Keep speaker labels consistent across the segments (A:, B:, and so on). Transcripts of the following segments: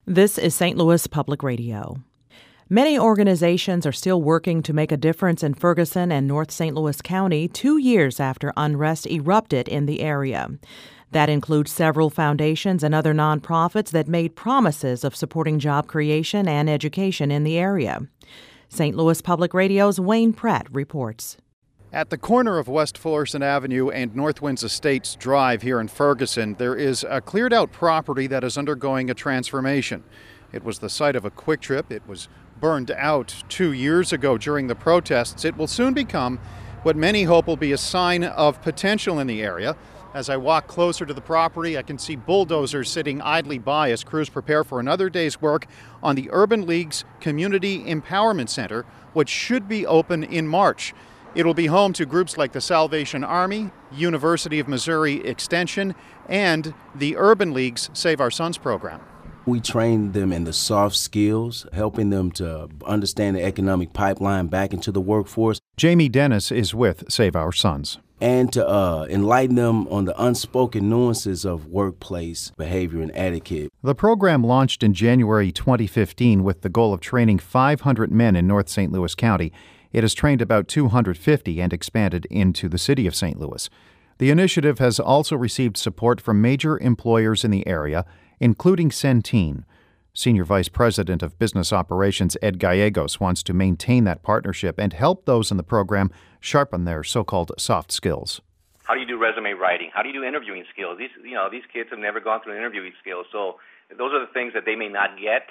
A: This is St. Louis Public Radio. Many organizations are still working to make a difference in Ferguson and North St. Louis County 2 years after unrest erupted in the area. That includes several foundations and other nonprofits that made promises of supporting job creation and education in the area. St. Louis Public Radio's Wayne Pratt reports.
B: At the corner of West Fullerton Avenue and Northwinds Estates Drive here in Ferguson, there is a cleared-out property that is undergoing a transformation. It was the site of a Quick Trip. It was burned out 2 years ago during the protests. It will soon become what many hope will be a sign of potential in the area. As I walk closer to the property, I can see bulldozers sitting idly by as crews prepare for another day's work on the Urban League's Community Empowerment Center, which should be open in March. It will be home to groups like the Salvation Army, University of Missouri Extension, and the Urban League's Save Our Sons program.
C: We train them in the soft skills, helping them to understand the economic pipeline back into the workforce.
B: Jamie Dennis is with Save Our Sons.
C: And to enlighten them on the unspoken nuances of workplace behavior and etiquette.
B: The program launched in January 2015 with the goal of training 500 men in North St. Louis County. It has trained about 250 and expanded into the city of St. Louis. The initiative has also received support from major employers in the area, including Centene. Senior Vice President of Business Operations Ed Gallegos wants to maintain that partnership and help those in the program sharpen their so-called soft skills.
D: How do you do resume writing? How do you do interviewing skills? These kids have never gone through interviewing skills, so those are the things that they may not get.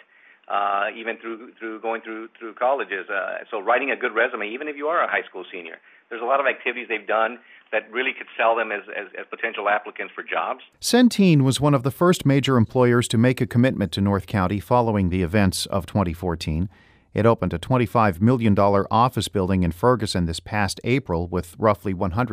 D: Even through going through colleges. So writing a good resume, even if you are a high school senior, there's a lot of activities they've done that really could sell them as potential applicants for jobs.
B: Centene was one of the first major employers to make a commitment to North County following the events of 2014. It opened a $25 million office building in Ferguson this past April with roughly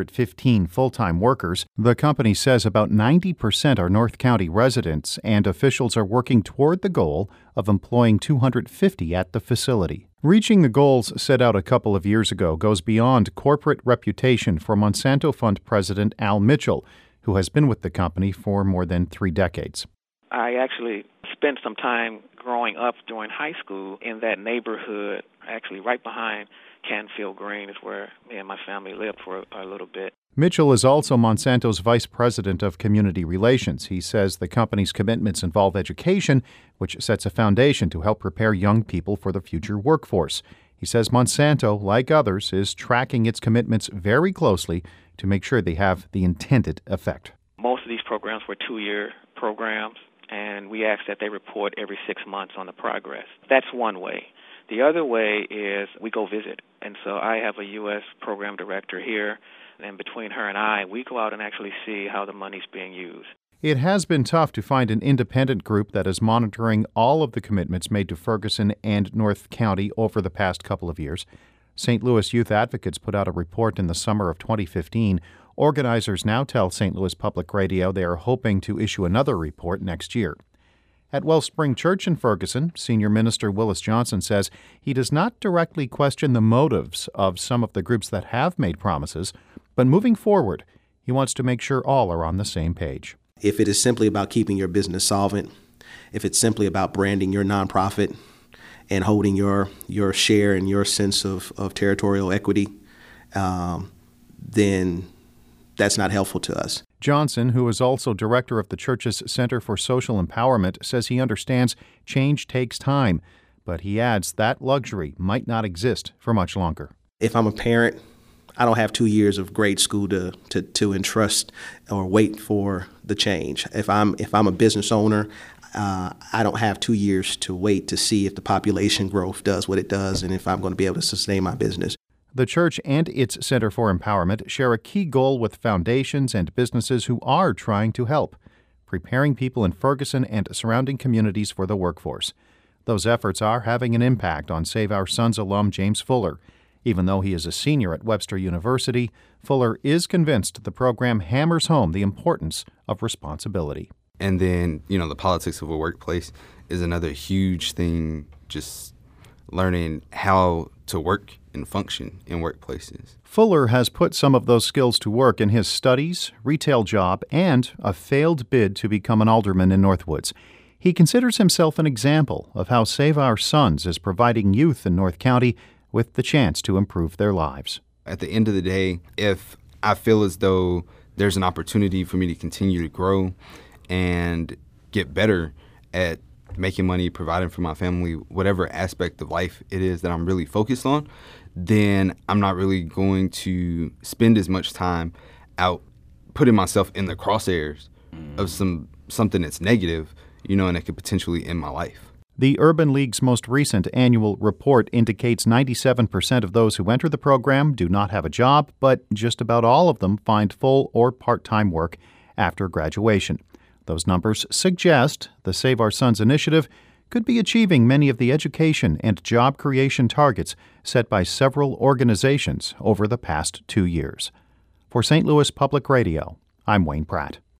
B: 115 full-time workers. The company says about 90% are North County residents, and officials are working toward the goal of employing 250 at the facility. Reaching the goals set out a couple of years ago goes beyond corporate reputation for Monsanto Fund President Al Mitchell, who has been with the company for more than 3 decades.
E: I actually spent some time growing up during high school in that neighborhood, actually right behind Canfield Green is where me and my family lived for a little bit.
B: Mitchell is also Monsanto's Vice President of Community Relations. He says the company's commitments involve education, which sets a foundation to help prepare young people for the future workforce. He says Monsanto, like others, is tracking its commitments very closely to make sure they have the intended effect.
E: Most of these programs were 2-year programs, and we ask that they report every 6 months on the progress. That's one way. The other way is we go visit. And so I have a U.S. program director here, and between her and I, we go out and actually see how the money's being used.
B: It has been tough to find an independent group that is monitoring all of the commitments made to Ferguson and North County over the past couple of years. St. Louis Youth Advocates put out a report in the summer of 2015. Organizers now tell St. Louis Public Radio they are hoping to issue another report next year. At Wellspring Church in Ferguson, Senior Minister Willis Johnson says he does not directly question the motives of some of the groups that have made promises, but moving forward, he wants to make sure all are on the same page.
C: If it is simply about keeping your business solvent, if it's simply about branding your nonprofit and holding your share and your sense of territorial equity, then that's not helpful to us.
B: Johnson, who is also director of the church's Center for Social Empowerment, says he understands change takes time, but he adds that luxury might not exist for much longer.
C: If I'm a parent, I don't have 2 years of grade school to entrust or wait for the change. If I'm a business owner, I don't have 2 years to wait to see if the population growth does what it does and if I'm going to be able to sustain my business.
B: The church and its Center for Empowerment share a key goal with foundations and businesses who are trying to help, preparing people in Ferguson and surrounding communities for the workforce. Those efforts are having an impact on Save Our Sons alum James Fuller. Even though he is a senior at Webster University, Fuller is convinced the program hammers home the importance of responsibility.
F: And then, the politics of a workplace is another huge thing, just learning how to work and function in workplaces.
B: Fuller has put some of those skills to work in his studies, retail job, and a failed bid to become an alderman in Northwoods.
G: He considers himself an example of how Save Our Sons is providing youth in North County with the chance to improve their lives.
F: At the end of the day, if I feel as though there's an opportunity for me to continue to grow and get better at making money, providing for my family, whatever aspect of life it is that I'm really focused on, then I'm not really going to spend as much time out putting myself in the crosshairs of something that's negative, and it could potentially end my life.
G: The Urban League's most recent annual report indicates 97% of those who enter the program do not have a job, but just about all of them find full or part-time work after graduation. Those numbers suggest the Save Our Sons initiative could be achieving many of the education and job creation targets set by several organizations over the past 2 years. For St. Louis Public Radio, I'm Wayne Pratt.